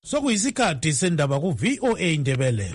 Sokuyisikhathi sendaba ku VOA Indebele.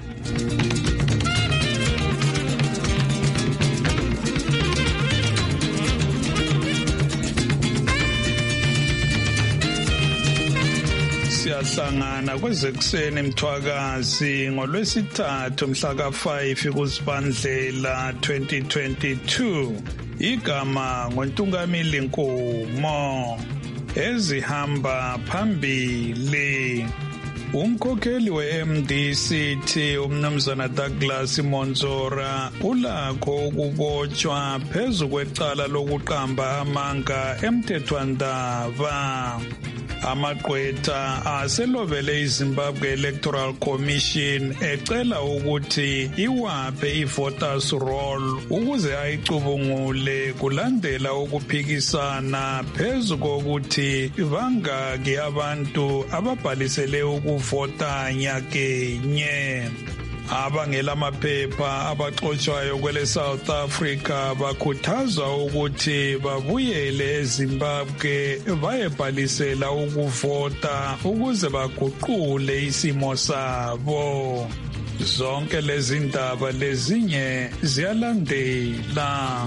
Siyahlangana kwezekuseni eMthwakazi ngolwesithathu mhla ka-5 kuZibandlela 2022. Igama ngoNtungamili Nkomo. Ezihamba phambili. Umkhokheli we-MDCT umnumzana Douglas Monzora ulakho ukubotshwa phezu kwecala lokuqamba amanga emthethwandaba. Amagqwetha aselobele iZimbabwe Electoral Commission ecela ukuthi iwaphe i-voters roll ukuze ayicubungule kulandela ukuphikisana phezu kokuthi bangaki abantu ababhalisele ukuvota nyakenye. Abangelamaphepha abaxotshwayo kwele South Africa bakhuthazwa ukuthi babuyele eZimbabwe bayebhalisela ukuvota ukuze baguqule isimo sabo. Zonke lezi ndaba lezinye ziyalandela.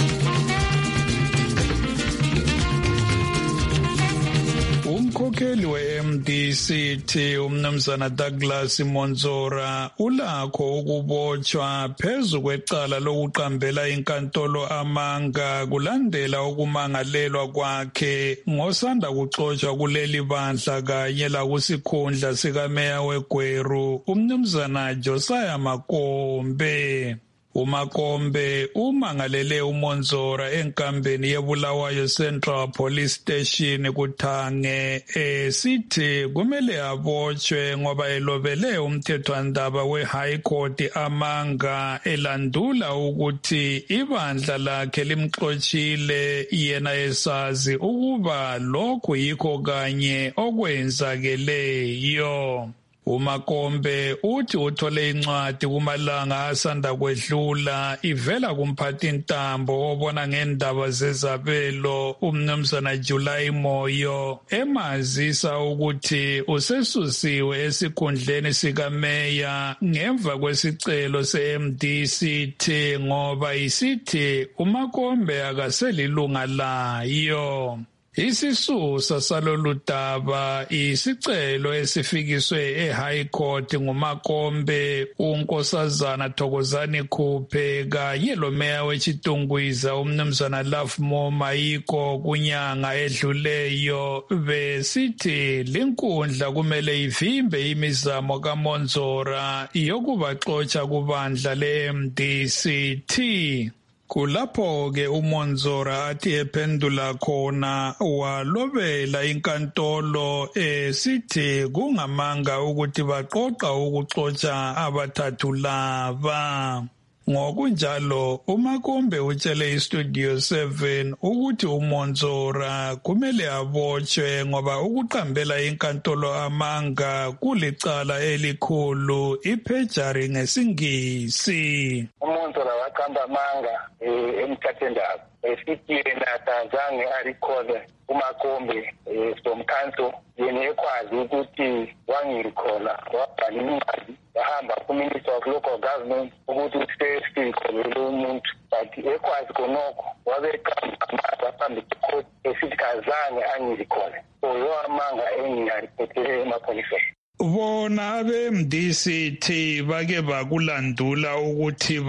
Umkhokheli we-MDCT umnumzana Douglas Monzora ulakho ukubotshwa phezu kwecala lokuqambela inkantolo amanga kulandela ukumangalelwa kwakhe ngosanda kuxotshwa kuleli bandla kanye lakusikhundla sikameya weGweru umnumzana Josiah Makombe. uMakombe umangalele uMonzora enkambeni yeBulawayo Central Police Station kuThange sithi kumele abotshwe ngoba elobele umthethwandaba weHigh Court amanga elandula ukuthi ibandla lakhe limxotshile yena esazi ukuba lokhu yikho kanye okwenzakeleyo. uMakombe uthi uthole incwadi kumalanga asanda kwedlula ivela kumphathintambo obona ngendaba zezabelo umnumzana July Moyo emazisa ukuthi usesusiwe esikhundleni sikameya ngemva kwesicelo se-MDCT ngoba isithi uMakombe akaselilunga layo. Isisusa salolu daba isicelo esifikiswe eHigh Court nguMakombe uNkosazana Thokozani Khuphe kanye lomeya weChitungwiza umnumzana Love Mayiko kunyanga edluleyo besithi linkundla kumele ivimbe imizamo kaMonzora yokubaxotsha kubandla le-MDCT. Kulapho-ke uMonzora athi ephendula khona walobela inkantolo sithi kungamanga ukuthi baqoqa ukuxotsha abathathu laba. Ngokunjalo uMakombe utshele iStudio 7 ukuthi uMonzora kumele abotshwe ngoba ukuqambela inkantolo amanga kulicala elikhulu iphejari ngesingisi. uMonzora waqamba amanga emthathwandaba esithi yena azange arikhole uMakombe from council yena ekwazi ukuthi wangirikhola wabhala incwadi wahamba ku-Minister of Local Government ukuthi usesikhole umuntu but ekwazi khonokho wabeqamba amanga phambi kwe-court esithi kazange angirikhole so yoamanga engiyariphethele emapholiseni. Bona abe-MDCT bake bakulandula ukuthi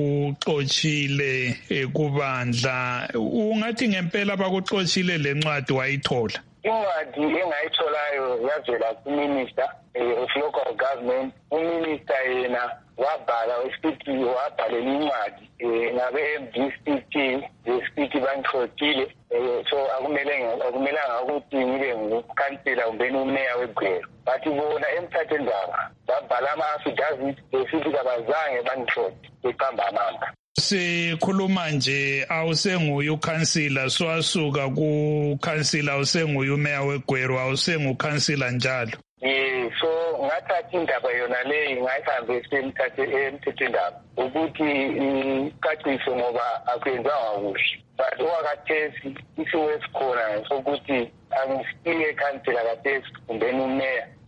bakuxotshile kubandla. Ungathi ngempela bakuxotshile lencwadi wayithola? Incwadi engayitholayo yavela ku-Minister of Local Government. uMinister yena wabhala wesithi wabhalela incwadi ngabe-MDCT lesithi bangixotshile so akumelanga ukuthi ngibe ngukhansila kumbe umeya weGweru. Bathi bona emthathwandaba babhala ama-affidavit besithi kabazange bangixotshe beqamba amanga. Sikhuluma nje awusenguye ukhansila swasuka kukhansila usenguye umeya weGweru awusengukhansila njalo. So ngathatha indaba yona leyi ngayihambisa emthethwandaba ukuthi icacise ngoba akwenzanga kuhle. But okwakathesi isiwe esikhona sokuthi angisike ekhansila kathesi kumbe umeya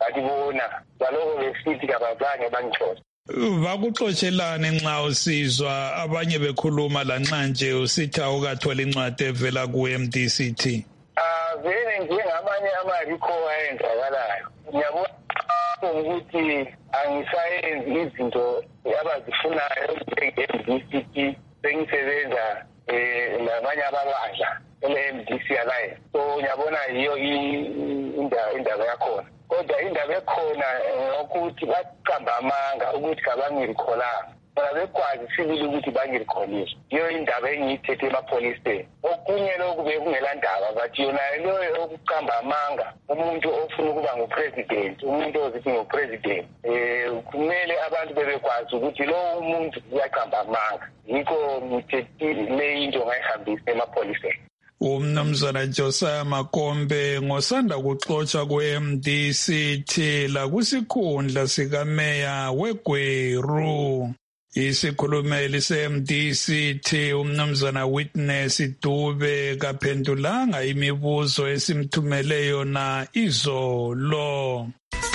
bathi bona baloko besithi kabazange bangixoxe. Bakuxotshelane nxa usizwa abanye bekhuluma lanxa nje usithi awukathola incwadi evela ku-MDCT? Vele njengamanye ama-recall ayenzakalayo. Ngiyabona ukuthi angisayenzi izinto abazifunayo njenge-MDCT sengisebenza nabanye ababandla ele-MDC Alliance. So ngiyabona yiyo indaba yakhona. Kodwa indaba ekhona ukuthi baqamba amanga ukuthi kabangirikholanga. Bona bekwazi sibili ukuthi bangirikholile. Yiyo indaba engiyithethe emapholiseni. Okunye lokhu bekungela ndaba bathi yona lo okuqamba amanga umuntu ofuna ukuba ngupresident, umuntu ozithi ngupresident. Kumele abantu bebekwazi ukuthi lo umuntu uyaqamba amanga. Yikho ngithethe le into ngayihambisa emapholiseni. Umnumzana Josiah Makombe ngosanda kuxoxa ku-MDCT la kusikhundla sikameya weGweru. Isikhulumeli se-MDCT umnumzana Witness Dube kaphendulanga imibuzo esimthumele yona izolo.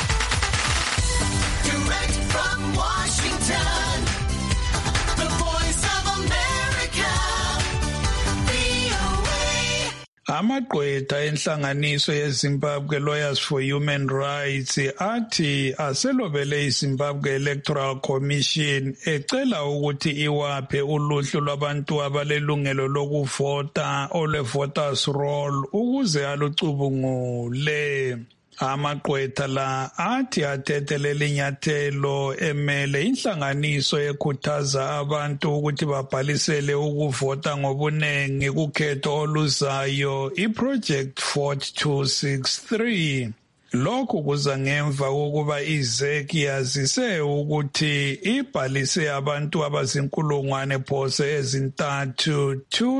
Direct from Washington, the Voice of America, VOA. Amagqwetha enhlanganiso yeZimbabwe Lawyers for Human Rights athi aselobele iZimbabwe Electoral Commission ecela ukuthi iwaphe uluhlu lwabantu abalelungelo lokuvota ole-voters roll ukuze alucubungule. Amagqwetha la athi athethelela inyathelo emele inhlanganiso ekhuthaza abantu ukuthi babhalisele ukuvota ngobunengi kukhetho oluzayo iProject 4263. Lokhu kuza ngemva kokuba iZEC yazise ukuthi ibhalise abantu abazinkulungwane phose ezintathu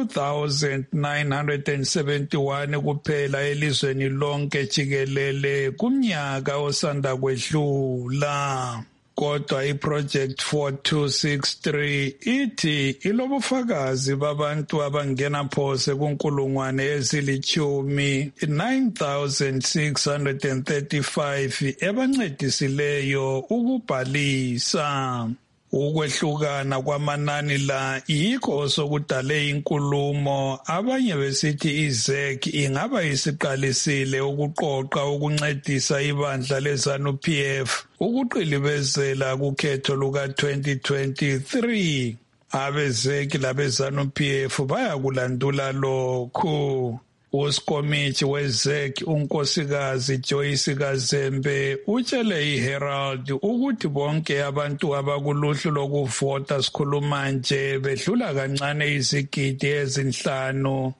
2,971 kuphela elizweni lonke jikelele kumnyaka osanda kwedlula. Kodwa iProject 4263 ithi ilobufakazi babantu abangena phose kunkulungwane ezilitshumi 9,635 ebancedisileyo ukubhalisa. Ukwehlukana kwamanani la yikho sokudale inkulumo abanye besithi iZEC ingaba isiqalisile ukuqoqa ukuncedisa ibandla leZANU-PF ukuqilibezela kukhetho luka-2023. AbeZEC labeZANU-PF bayakulandula lokhu. Usikomithi weZEC unkosikazi Joyce Kazembe utshele iHerald ukuthi bonke abantu abakuluhlu lokuvota sikhuluma nje bedlula kancane izigidi ezinhlanu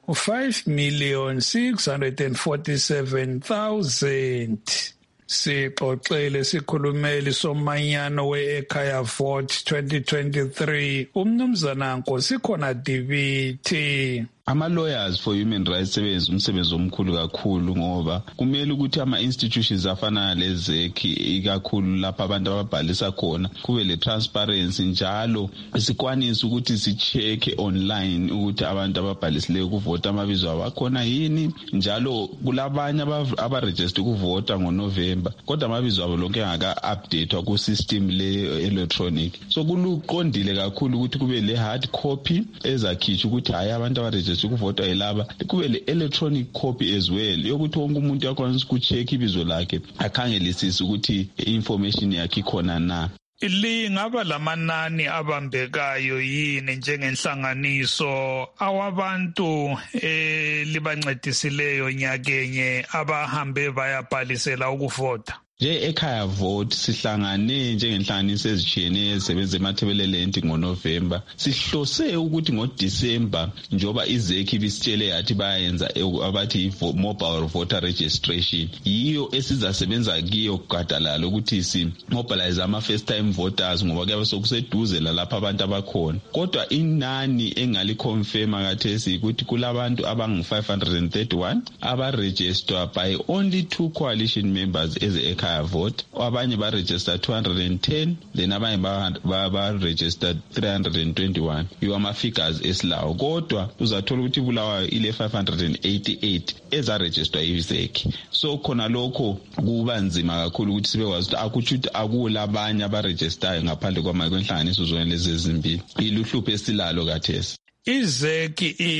5,647,000. Sixoxele sikhulumeli somanyano we-Ekhaya Vote 2023 umnumzana Nkosikhona Dibithi. Ama-lawyers for human rights sebenza umsebenzi omkhulu kakhulu ngoba kumele ukuthi ama-institutions afana leZEC ikakhulu lapha abantu ababhalisa khona kube le-transparency njalo sikwanise ukuthi si-check online ukuthi abantu ababhalisileyo ukuvota amabizo abo akhona yini njalo kulabanye abaregister ukuvota ngoNovember kodwa amabizo abo lonke engaka-updatewa ku-system le-electronic. So kuluqondile kakhulu ukuthi kube le-hard copy ezakhitsha ukuthi hayi abantu abaregister ukuvota yilaba kube le-electronic copy as well yokuthi wonke umuntu yakwanisa ukucheck ibizo lakhe akhangelisise ukuthi i-information yakhe ikhona na. Lingaba lamanani abambekayo yini njengenhlanganiso awabantu libancedisileyo nyakenye abahambe bayabhalisela ukuvota? Ekhaya Vote sihlangane njengenhlanganiso ezitshiyeneyo ezisebenza eMathebeleland ngoNovember. Sihlose ukuthi ngoDisember njoba iZEC ibisitshele yathi bayenza abathi mobile voter registration. Yiyo esizasebenza kiyo kugadalala ukuthi si-mobilize ama-first time voters ngoba kuyabe sokuseduze lalapha abantu abakhona. Kodwa inani engaliconfirma kathesi ukuthi kulabantu abangu-531 abaregistered by only 2 coalition members eze-Ekhaya ekhaya vote, abanye ba-register 210, then abanye ba-register 321. Yiwo ama-figures esilawo. Kodwa uzathola ukuthi Bulawayo ile 588 ezaregistrwa yiZEC. So khona lokho kuba nzima kakhulu ukuthi sibekwazi ukuthi akutsho ukuthi akulabanye abaregistrayo ngaphandle kwenhlanganiso zona lezi ezimbili. Iluhlupho esilalo kathesi. iZEC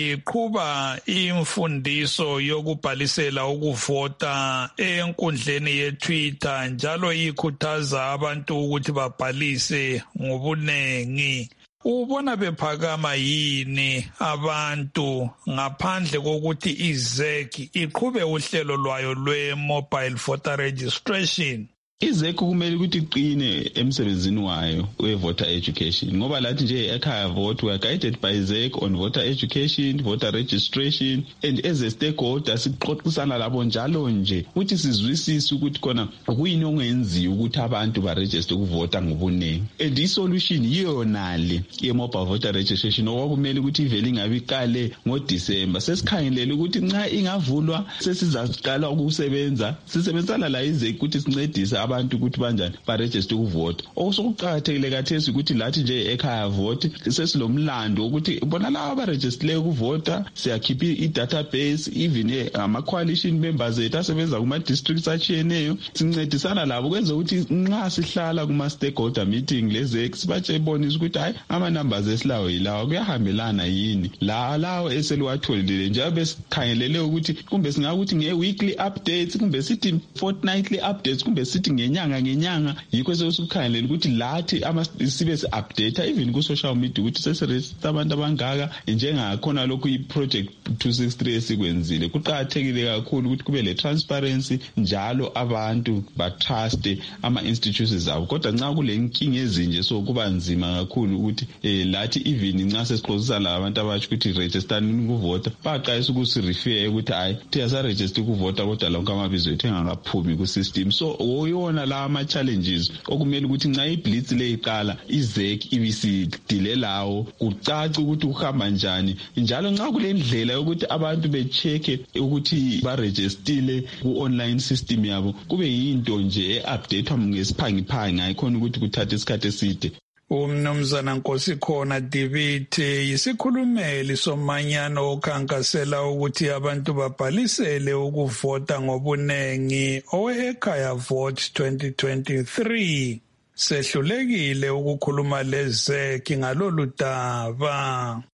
iqhuba imfundiso yokubhalisela ukuvota enkundleni yeTwitter njalo ikhuthaza abantu ukuthi babhalise ngobunengi. Ubona bephakama yini abantu ngaphandle kokuthi iZEC iqhube uhlelo lwayo lwe-mobile voter registration? iZEC kumele ukuthi iqine emsebenzini wayo we-voter education ngoba lathi nje ekhaya vote we are guided by ZEC on voter education, voter registration, and as a stakeholder siqoqisana labo njalo nje ukuthi sizwisise ukuthi khona kuyini ongenziwa ukuthi abantu baregister ukuvota ngobunengi. And isolution yiyonale ye-mobile voter registration okwakumele ukuthi ivele ingabi iqale ngoDisemba. Sesikhangelele ukuthi nxa ingavulwa sesizaqala ukusebenza, sisebenzisana la iZEC ukuthi sincedise abantu ukuthi banjani baregister ukuvota. Osokuqhakathekile kathesi ukuthi lathi nje ekhaya vote sesilomlando ukuthi bona laba abaregister ukuvota siyakhipha i-database even ama-coalition members ethu asebenza kuma-districts atshiyeneyo sincedisana labo kwenza ukuthi nxa sihlala kuma-stakeholder meeting leZEC sibatshebonisa ukuthi hayi ama-numbers esilawo yilawa kuyahambelana yini lawo eseliwatholile njalo besikhangelele ukuthi kumbe singakuthi nge-weekly updates kumbe sithi fortnightly updates kumbe sithi ngenyanga yikho sesikhangelela ukuthi lathi sibe si-update even ku-social media ukuthi sesiregister abantu abangaka njengakhona lokhu i-project 263 esikwenzile. Kuqakathekile kakhulu ukuthi kube le-transparency njalo abantu batruste ama-institutions abo. Kodwa nxa kule nkinga ezinje so kuba nzima kakhulu ukuthi lathi even nxa sesixoxisana labantu abatsho ukuthi registerani ukuvota baqalisa ukusirefer ukuthi hayi siyasaregister ukuvota kodwa lonke amabizo ethu engakaphumi ku-system. So oyona la ama-challenges okumele ukuthi nxa iblitz le iqala iZEC ibisidile lawo kucace ukuthi uhamba njani njalo nxa kule ndlela yokuthi abantu becheke ukuthi barejistile ku-online system yabo kube yinto nje e-updatewa ngesiphangiphangi ayikhona ukuthi kuthathe isikhathi eside. Umnumzana Nkosikhona Dibiti yisikhulumeli somanyano okhankasela ukuthi abantu babhalisele ukuvota ngobunengi owe-Ekhaya Vote 2023. Sehlulekile ukukhuluma leZEC ngalolu daba.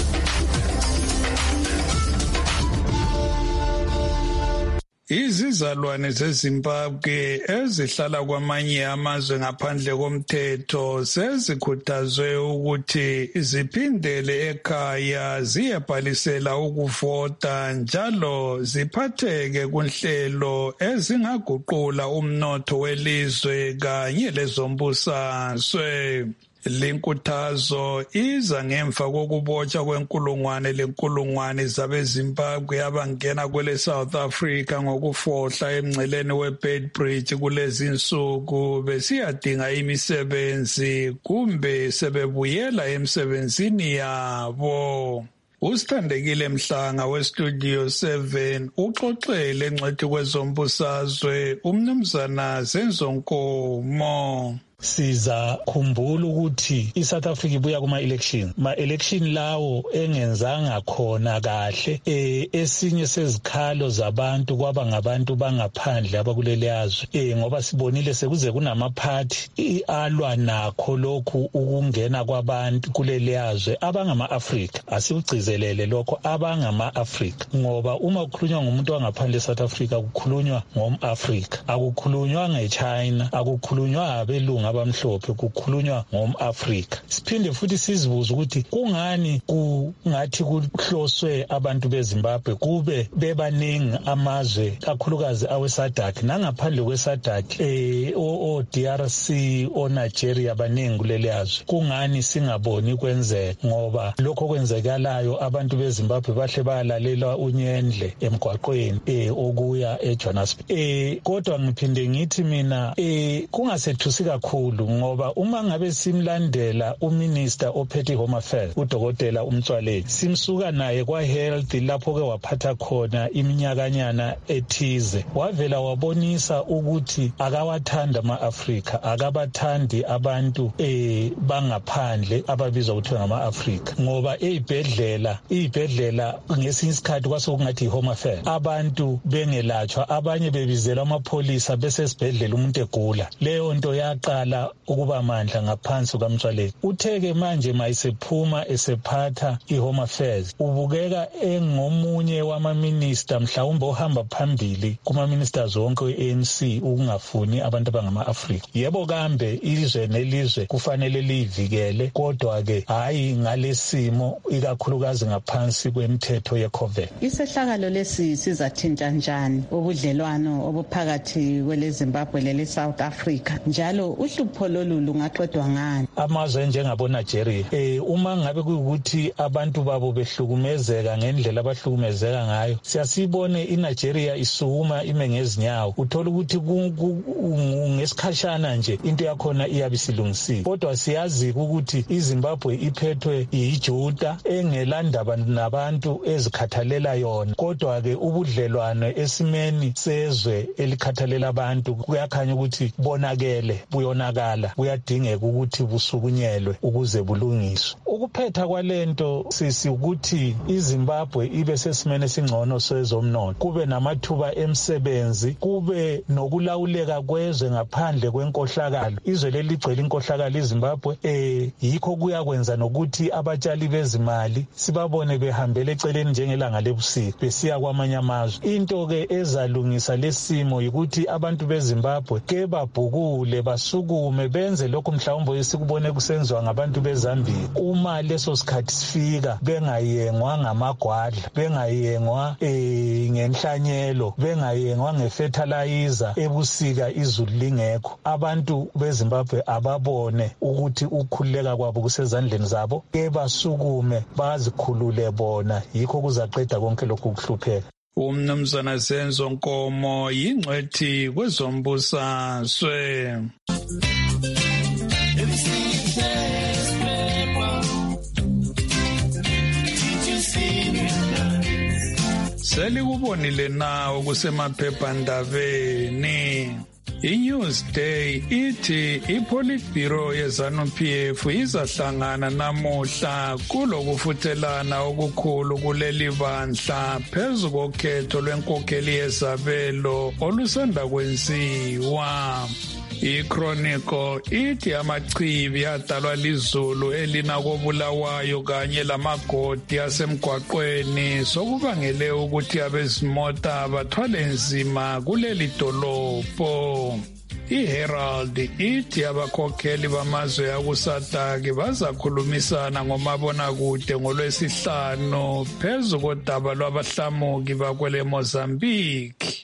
Izizalwane zeZimbabwe ezihlala kwamanye amazwe ngaphandle komthetho sezikhuthazwe ukuthi ziphindele ekhaya ziyebhalisela ukuvota njalo ziphatheke kunhlelo ezingaguqula umnotho welizwe kanye lezombusazwe. Lenkuthazo iza ngemva kokubotshwa kwenkulungwane zabeZimbabwe abangena kwele South Africa ngokufohla emngceleni weBedbridge kulezi insuku besiyadinga imisebenzi kumbe sebebuyela emsebenzini yabo. Usithandekile Mhlanga weStudio 7 uxoxele engcwethi kwezombusazwe umnumzana Zenzonkomo. Siza khumbula ukuthi iSouth Africa ibuya kuma-election ma-election lawo engenzanga khona kahle esinye sezikhalo zabantu kwaba ngabantu bangaphandle abakuleli yazwe ngoba sibonile sekuze kunamaphathi alwa nakho lokhu ukungena kwabantu kuleli yazwe abangama-Afrika asikugcizelele lokho abangama-Afrika ngoba uma kukhulunywa ngumuntu wangaphandle eSouth Africa kukhulunywa ngom-Afrika akukhulunywa ngeChina akukhulunywa abelungu abamhlophe kukhulunywa ngom-Afrika. Siphinde futhi sizibuza ukuthi kungani kungathi kuhloswe abantu beZimbabwe kube bebaningi amazwe kakhulukazi awe-SADC nangaphandle kwe-SADC o-DRC o-Nigeria baningi kuleli yazwe. Kungani singaboni kwenzeka ngoba lokho kwenzekalayo abantu beZimbabwe bahle bayalalela unyendle emgwaqweni okuya eJohannesburg. Kodwa ngiphinde ngithi mina kungasethusi kakhulu kakhulu ngoba uma ngabe simlandela uminister ophethe Home Affairs udokotela uMtswaleni simsuka naye kwa health lapho ke waphatha khona iminyakanyana ethize wavela wabonisa ukuthi akawathanda ama-Afrika akabathandi abantu bangaphandle ababizwa ukuthi ngama-Afrika ngoba izibhedlela ngesinye isikhathi kwasokungathi Home Affairs abantu bengelatshwa abanye bebizelwa amapholisa besesibhedlela umuntu egula leyo nto yaqala ukuba mandla ngaphansi kukaMtswaleni utheke manje mayisephuma esephatha iHome Affairs ubukeka engomunye wamaminister mhlawumbe ohamba phambili kuma-ministers wonke we-ANC ukungafuni abantu abangama-Afrika yebo kambe izwe nelizwe kufanele liyivikele kodwa ke hayi ngalesimo ikakhulukazi ngaphansi kwemithetho ye-COVID. Isehlakalo lesi sizathinta njani ubudlelwano obuphakathi kweleZimbabwe lele-South Africa njalo uhlupho lolu lungaqedwa ngani? Amazwe njengabo Nigeria uma ngabe kuyukuthi abantu babo behlukumezeka ngendlela abahlukumezeka ngayo siyasibone iNigeria isukuma ime ngezinyawo uthola ukuthi ngesikhashana nje into yakhona iyabe isilungisiwe kodwa siyazi ukuthi iZimbabwe iphethwe yijuda engelandaba nabantu ezikhathalela yona kodwa ke ubudlelwano esimeni sezwe elikhathalela abantu kuyakhanya ukuthi bonakele buyonakala kuyadingeka ukuthi busukunyelwe ukuze bulungiswe ukuphetha kwalento ukuthi iZimbabwe ibe sesimene esingcono sezomnotho kube namathuba emsebenzi kube nokulawuleka kwezwe ngaphandle kwenkohlakalo izwe leligcwele inkohlakalo iZimbabwe yikho kuyakwenza nokuthi abatshali bezimali sibabone behambele eceleni njengelanga lebusika besiya kwamanye amazwe into ke ezalungisa lesimo ukuthi abantu beZimbabwe ke babhukule basukume benze lokho mhlawumbe esikubone kusenziwa ngabantu beZambia uma leso sikhathi sifika bengayengwa ngamagwadla bengayengwa ngenhlanyelo bengayengwa ngefertilizer ebusika izulu lingekho abantu beZimbabwe ababone ukuthi ukukhululeka kwabo kusezandleni zabo ke basukume bazikhulule bona yikho kuzaqeda konke lokhu kuhlupheka. Umnumzana Senzo Nkomo yingcwethi kwezombusazwe. Selikubonile na okusemaphephandabeni. I-Newsday ithi i-Politburo ye-ZANU-PF izahlangana namuhla kulokufuthelana okukhulu kuleli bandla phezu kokhetho lwenkokheli yezabelo olusanda kwenziwa. I-Chronicle ithi amachibi adalwa lizulu elina kobulawayo kanye lamagodi asemgwaqweni sokubangele ukuthi abezimota bathwale nzima kuleli dolobho. I-Herald ithi abakhokheli bamazwe akusadaki bazakhulumisana ngomabonakude ngolwesihlanu phezu kodaba lwabahlamuki bakwele Mozambique.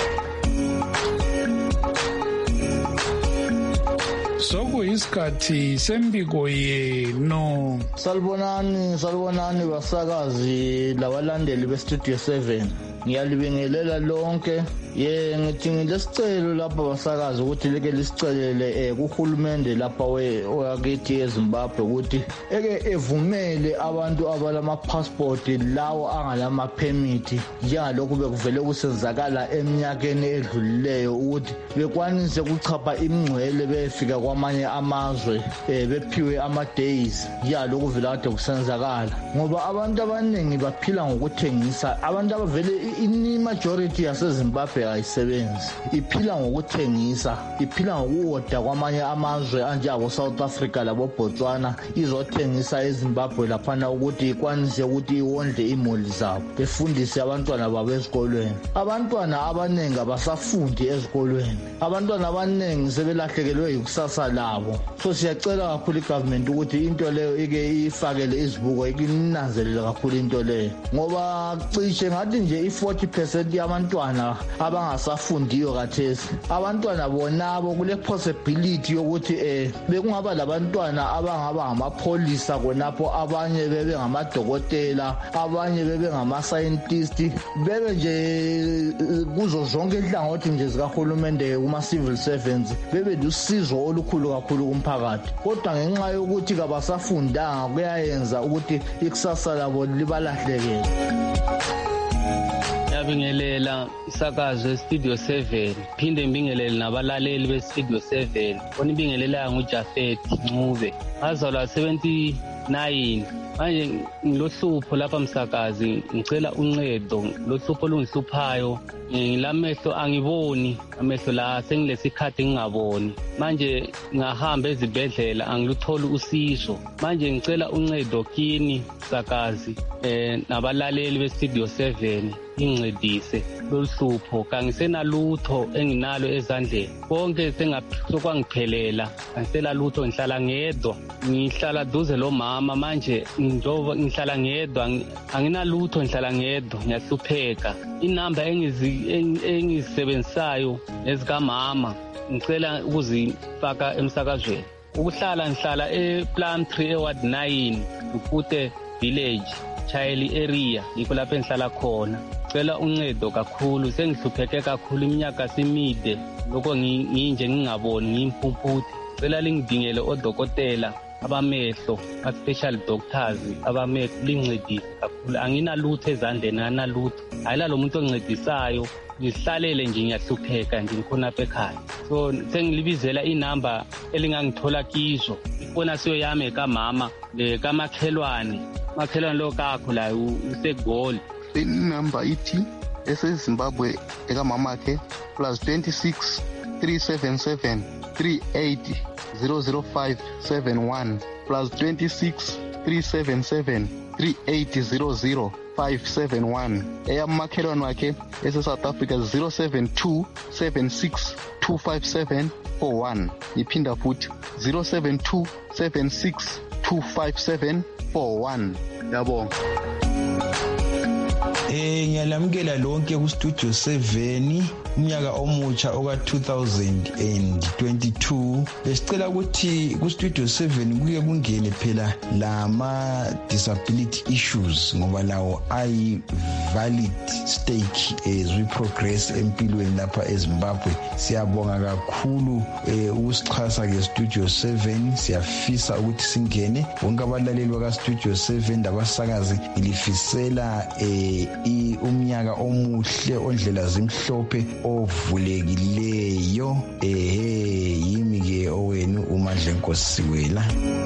Sokuyisikhathi sembiko yenu. Salibonani basakazi labalandeli beStudio 7. Ngiyalibingelela lonke. Ngithi ngilesicelo lapha basakazi ukuthi leke lisicelele kuhulumende lapha wakithi eZimbabwe ukuthi evumele abantu abalama passport lawo angalama permit njengalokhu bekuvele kusenzakala eminyakeni edlulileyo ukuthi bekwanise ukuchapha imingcwele befika kwamanye amazwe bephiwe ama days njalokhu vele kade kusenzakala ngoba abantu abaningi baphila ngokuthengisa abantu abavele majority yaseZimbabwe ayisebenzi iphila ngokuthengisa iphila ngokuwoda kwamanye amazwe anjengabo South Africa labo Botswana izothengisa eZimbabwe laphana ukuthi ikwanise ukuthi iwondle imoli zabo befundise abantwana babo ezikolweni abantwana abanengi abasafundi ezikolweni abantwana abanengi sebelahlekelwe yikusasa labo so siyacela kakhulu igovernment ukuthi into leyo ike ifakele izibuko ikinanzelele kakhulu into leyo ngoba cishe ngathi nje i40% yabantwana abangasafundiyo kathesi. Abantwana bonabo kule possibility yokuthi bekungaba labantwana abangaba ngamapholisa konapho, abanye bebe ngamadokotela, abanye bebe ngama-scientist, bebe nje kuzo zonke inhlangothi nje zikahulumende kuma-civil servants, bebe lusizo olukhulu kakhulu kumphakathi. Kodwa ngenxa yokuthi kabasafundanga kuyayenza ukuthi ikusasa labo libalahlekele. Ngiyabingelela isakazo eStudio 7, phinde ngibingelele nabalaleli beStudio 7. Bona ibingelela nguJafet Ncube. Ngazalwa 79. Manje ngilohlupho lapha msakazi, ngicela uncedo. Lohlupho olungihluphayo, ngilamehlo angiboni, amehlo la sengilesikhathi ngingaboni. Manje ngahamba ezibhedlela angiluthola usizo. Manje ngicela uncedo kini msakazi nabalaleli beStudio 7. Incedise loluhlupho, kangisenalutho enginalo ezandleni, konke sokwangiphelela, angisela lutho, ngihlala ngedwa, ngihlala duze lo mama. Manje njengoba ngihlala ngedwa, anginalutho, ngihlala ngedwa, ngiyahlupheka. Inamba engizisebenzisayo ezikamama ngicela ukuzifaka emsakazweni. Ngihlala ePlumtree eWard 9 Lupute Village, Child area, yikho lapho engihlala khona. Cela uncedo kakhulu, sengihlupheke kakhulu, iminyaka simide, lokho nginje ngingaboni, ngimphumputhi. Cela lingidingele odokotela abamehlo, special doctors abamehlo, lincedise kakhulu. Anginalutho ezandleni, anginalutho. Ayila lo muntu ongincedisayo, ngihlalele nje ngiyahlupheka nje ngikhonapha ekhaya. So sengilibizela inamba elingangithola kizo. Ifona siyo yami ekamama, kamakhelwane. Makhelwane lo kakho la useGoli. Inamba ithi eseZimbabwe ekamamakhe +26 377 38 00571 +26 377 38 00571. Eyamakhelwane wakhe ese-South Africa 072 76 257 41. Iphinda futhi 072 76 257 41. Yabonga. Ngiyalamukela lonke kuStudio 7 umnyaka omutsha oka-2022. Besicela ukuthi kuStudio 7 kuke kungene phela lama disability issues ngoba lawo ayi valid stake as we progress empilweni lapha eZimbabwe. Siyabonga kakhulu ukusixhasa ke Studio 7. Siyafisa ukuthi singene. Bonke abalaleli bakaStudio 7 labasakazi ilifisela umnyaka omuhle ondlela zimhlophe ovulekileyo. Yimi ke owenu uMandla Nkosiwela.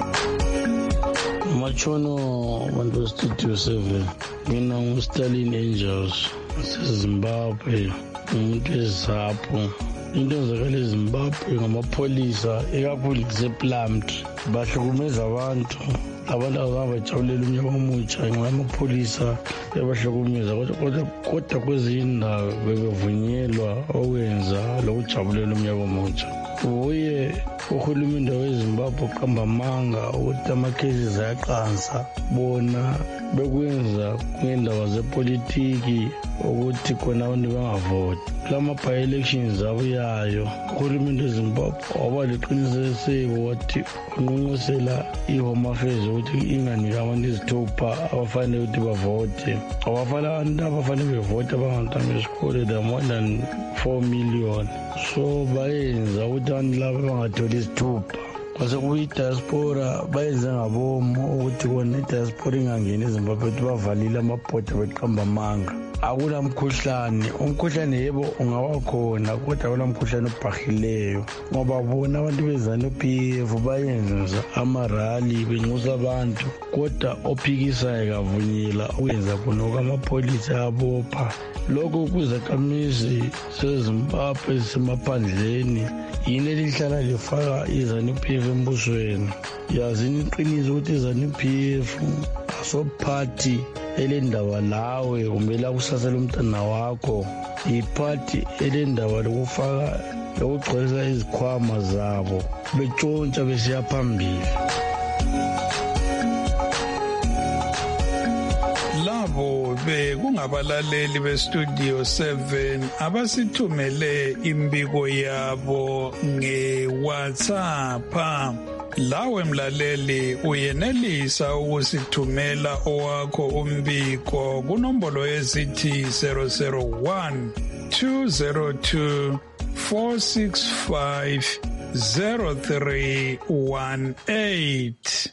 Machono bantu beStudio 7, mina nguStalin Angels seZimbabwe, umuntu eZapho. Into ezakala eZimbabwe ngamapholisa ekakhulu kusePlumtree bahlukumeza abantu abajabulela umnyaka omutsha ngamapholisa ebahlukumeza, kodwa kwezinye indawo bebevunyelwa okwenza lokujabulela umnyaka omutsha. Uye uhulumende weZimbabwe uqamba amanga ukuthi amakhesi ayaqansa, bona bekwenza ngendaba zepolitiki ukuthi khona abantu bangavoti. Kulama by-elections abuyayo uhulumende weZimbabwe waba leqiniseko wathi unqunqusela i-Home Affairs ukuthi inganika abantu izithupha abafanele ukuthi bavote. Abafana abantu abafanele bevote abangantanga besikole more than 4 million. So bayenza ukuthi abantu laba bangatholi izithupha. Kwase kuyi-diaspora bayenze ngabomo ukuthi kona i-diaspora ingangeni eZimbabwe ukuthi bavalile amabhoda beqamba amanga. Akulamkhuhlane, umkhuhlane yebo ungaba khona kodwa akulamkhuhlane obhahileyo ngoba bona abantu beZANU-PF bayenza amarali benxusa abantu, kodwa ophikisayo kavunyela ukwenza khona okamapholisa abopha. Lokho kuzakhamizi seZimbabwe ezisemaphandleni yini elihlala lifaka iZANU-PF embusweni. Yazini iqiniso ukuthi iZANU-PF asophathi elendaba lawe kumele akusasela umntana wakho, iphathi elendaba lokufaka lokugcwalisa izikhwama zabo betshontsha besiya phambili. Labo ngabalaleli bestudio 7 abasithumele imbiko yabo nge-WhatsApp. Lawe mlaleli uyenelisa ukusithumela owakho umbiko kunombolo ezithi 001 202 465 0318.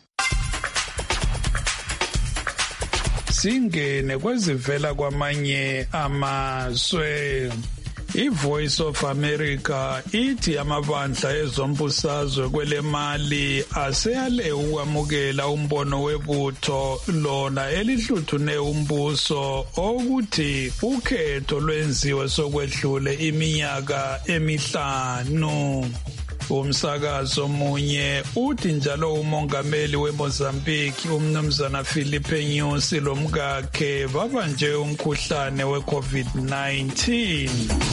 Singene kwezivela kwamanye amazwe. I-Voice of America ithi amabandla ezombusazwe kwelemali aseyale ukwamukela umbono webutho lona elihluthune umbuso ukuthi ukhetho lwenziwe sokwedlule iminyaka emihlanu. Umsakazo munye uthi njalo umongameli weMozambique umnumzana Filipe Nyusi lomkakhe babanje umkhuhlane we-COVID-19.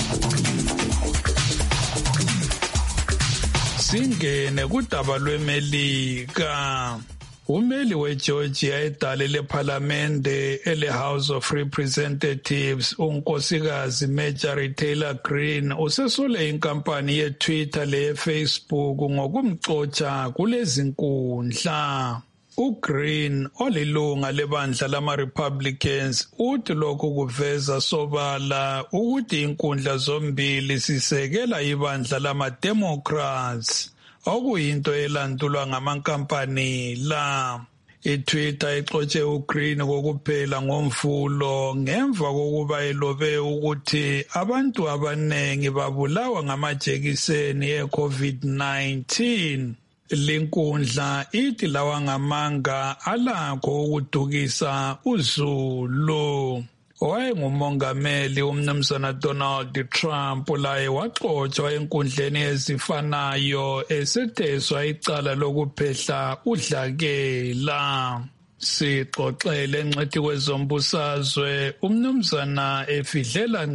Singene kudaba lweMelika. Umeli weGeorgia edale lePhalamende ele-House of Representatives unkosikazi Marjorie Taylor Greene usesole inkampani ye-Twitter leye-Facebook ngokumxotsha kulezinkundla. uGreene olilunga lebandla lama-Republicans uthi lokhu kuveza sobala ukuthi inkundla zombili sisekela ibandla lama-Democrats. Okuyinto elandulwa ngamankampani la. iTwitter ixotshe uGreene kokuphela ngoMvulo ngemva kokuba elobe ukuthi abantu abanengi babulawa ngamajekiseni e-COVID-19. Linkundla ithi lawa ngamanga alakho ukudukisa uzulu. Owayengumongameli umnumzana Donald Trump laye waxotshwa enkundleni ezifanayo esetheswa icala lokuphehla udlakela. Sixoxele encethi kwezombusazwe umnumzana Efidlela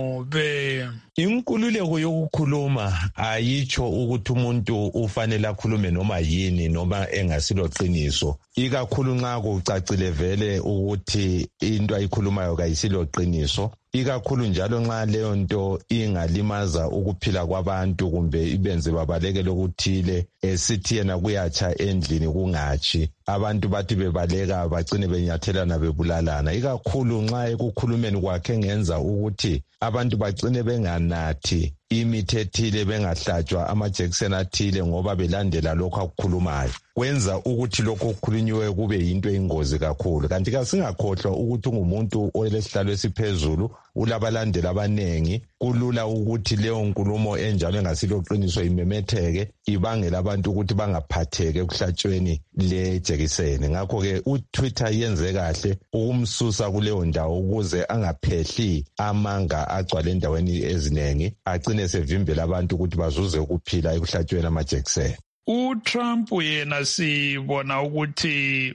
Ncube. Inkululeko yokukhuluma ayitsho ukuthi umuntu ufanele akhulume noma yini noma engasilo qiniso. Ikakhulu nxa kucacile vele ukuthi into ayikhulumayo kayisilo qiniso. Ikakhulu njalo nxa leyo nto ingalimaza ukuphila kwabantu kumbe ibenze babalekele okuthile esithi yena kuyatsha endlini kungatshi. Abantu bathi bebaleka bagcine benyathelana bebulalana. Ikakhulu nxa ekukhulumeni kwakhe ngenza ukuthi abantu bagcine benganathi imithi ethile bengahlatshwa amajekiseni athile ngoba belandela lokho akukhulumayo. Kwenza ukuthi lokho okukhulunyiwe kube yinto eyingozi kakhulu. Kanti kasingakhohlwa ukuthi ungumuntu olesihlalo esiphezulu ulabalandeli abanengi. Kulula ukuthi leyo nkulumo enjalo engasilo qiniso imemetheke ibangela abantu ukuthi bangaphatheke ekuhlatshweni lejekiseni. Ngakho-ke uTwitter yenze kahle ukumsusa kuleyo ndawo ukuze angaphehli amanga agcwale endaweni ezinengi agcine sevimbela abantu ukuthi bazuze ukuphila ekuhlatshweni amajekiseni. uTrump yena sibona ukuthi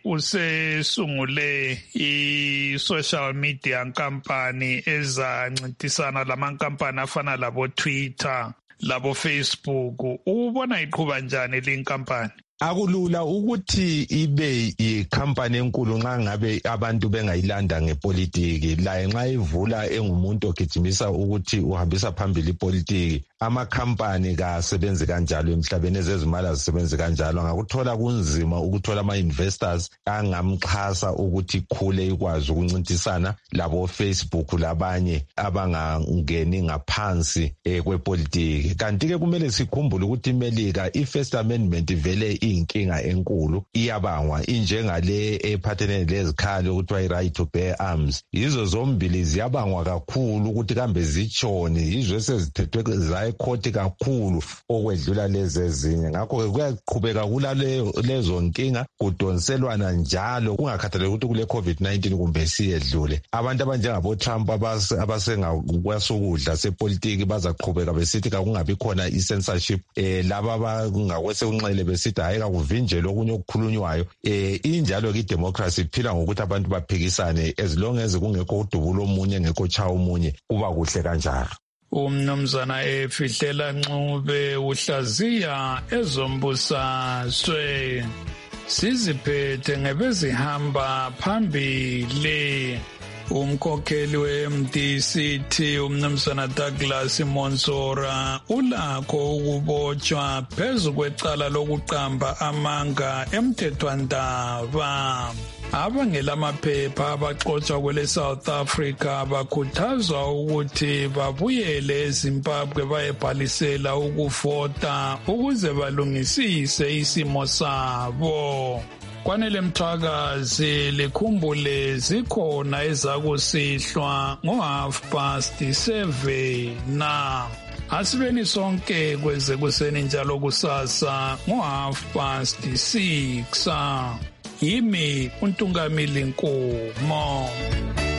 usesungule i-social media company ezancintisana lamankampani afana labo Twitter labo Facebook. Ubona iqhuba njani linkampani? Akulula ukuthi ibe ikhampani enkulu nxa ngabe abantu bengayilanda ngepolitiki. Laye nxa ivula engumuntu ogijimisa ukuthi uhambisa phambili ipolitiki, amakhampani kasebenzi kanjalo emhlabeni, ezezimali azisebenzi kanjalo. Ngakuthola kunzima ukuthola ama-investors angamxhasa ukuthi ikhule ikwazi ukuncintisana labo Facebook labanye abangangeni ngaphansi kwepolitiki. Kanti-ke kumele sikhumbule ukuthi iMelika i-First Amendment vele inkinga enkulu, iyabangwa injengale ephathelene lezikhali okuthiwa i-right to bear arms. Yizo zombili ziyabangwa kakhulu ukuthi kambe zitshoni, yizo esezithethwe zayekhoti kakhulu okwedlula lezi ezinye. Ngakho-ke kuyaqhubeka lezo nkinga, kudonselwana njalo kungakhathaleki ukuthi kule COVID-19 kumbe siyedlule. Abantu abanjengabo-Trump abasengakwasukudla sepolitiki bazaqhubeka besithi kakungabi khona i-censorship. Laba abangakwesekunxele besithi hayi kakuvinjelwe okunye okukhulunywayo. Injalo-ke idemocracy iphila ngokuthi abantu baphikisane, as long as kungekho udubula omunye ngekho tshaya omunye, kuba kuhle kanjalo. Umnumzana Efidlela Ncube uhlaziya ezombusazwe. Siziphethe ngebezihamba phambili. Umkhokheli we-MDC umnumzana Douglas Monsora ulakho ukubotshwa phezu kwecala lokuqamba amanga emthethwandaba. Abangelamaphepha abaxotshwa kwele South Africa bakhuthazwa ukuthi babuyele eZimbabwe bayebhalisela ukuvota ukuze balungisise isimo sabo. Kwanele Mthwakazi likhumbule zikhona ezakusihlwa ngo7:30 na. Asibeni sonke kweze kuseni njalo kusasa ngo6:30. Yimi uNtungamili Nkomo.